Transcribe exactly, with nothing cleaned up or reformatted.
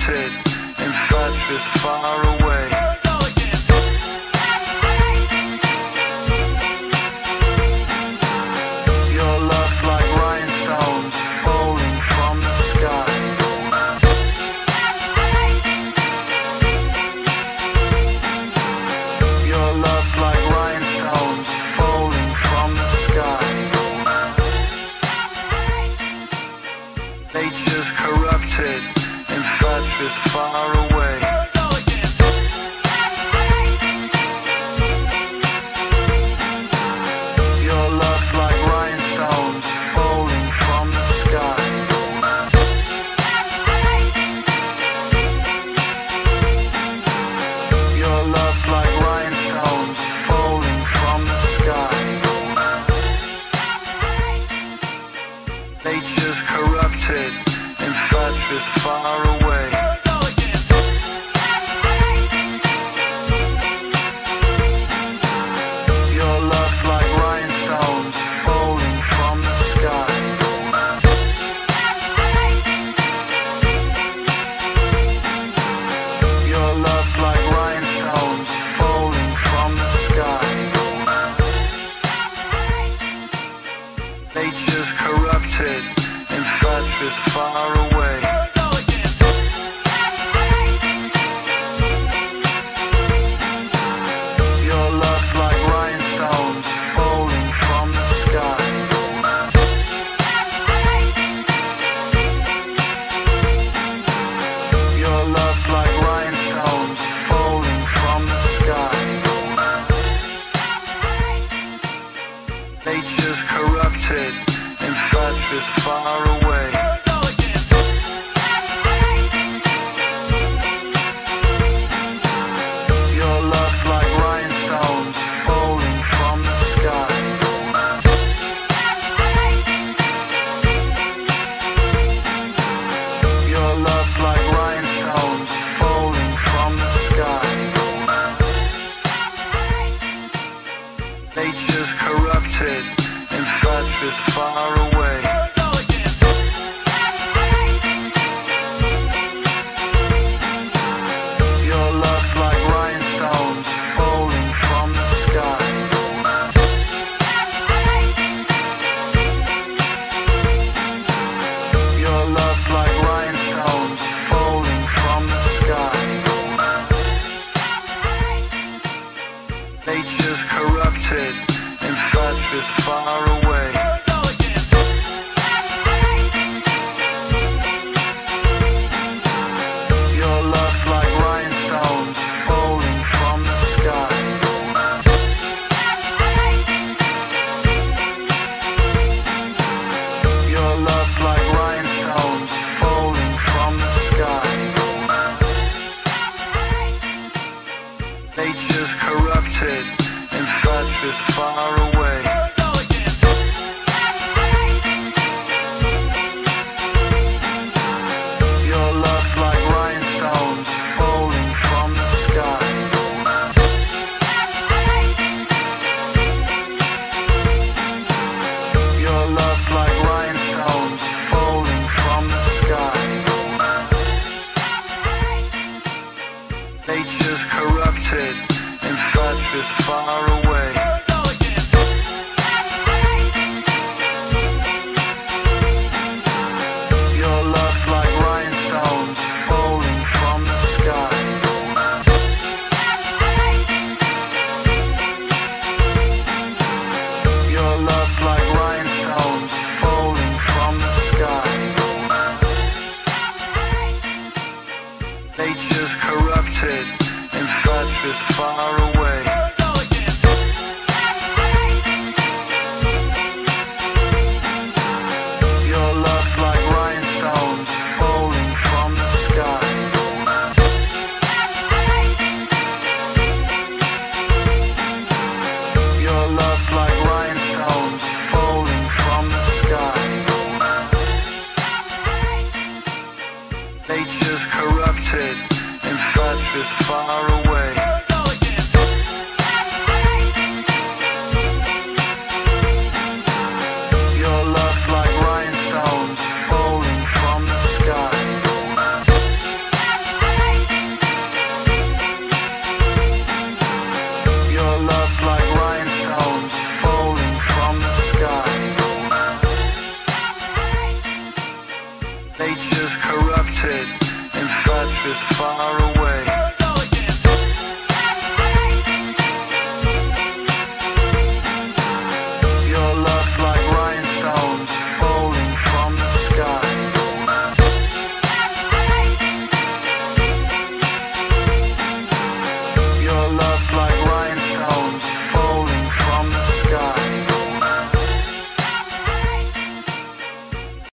corrupted, infected, far away. Your love's like rhinestones falling from the sky. Your love's like rhinestones falling from the sky. Nature's corrupted, infected, far away. Your love's like rhinestones falling from the sky. Your love's like rhinestones falling from the sky. Nature's corrupted, infected, far away. Your love's like rhinestones falling from the sky. Your love's like rhinestones falling from the sky. Nature's corrupted, infected, far away. Your love's like rhinestones falling from the sky. Your love's like rhinestones falling from the sky. Nature's corrupted, infected, far away. Your love's like rhinestones falling from the sky. Your love's like rhinestones falling from the sky. Nature's corrupted, infected, far away. Your love's like rhinestones falling from the sky. Your love's like rhinestones falling from the sky. Nature's corrupted, infected, far away. Your love's like rhinestones falling from the sky. Your love's like rhinestones falling from the sky. Nature's corrupted, infected, far away. Your love's like rhinestones falling from the sky. Your love's like rhinestones falling from the sky. Nature's corrupted, infected, far away. Your love's like rhinestones falling from the sky. Your love's like rhinestones falling from the sky. Nature's corrupted, infected, far away. Your love's like rhinestones falling from the sky. Your love's like rhinestones falling from the sky. Nature's corrupted, infected, far away. Your love's like rhinestones falling from the sky. far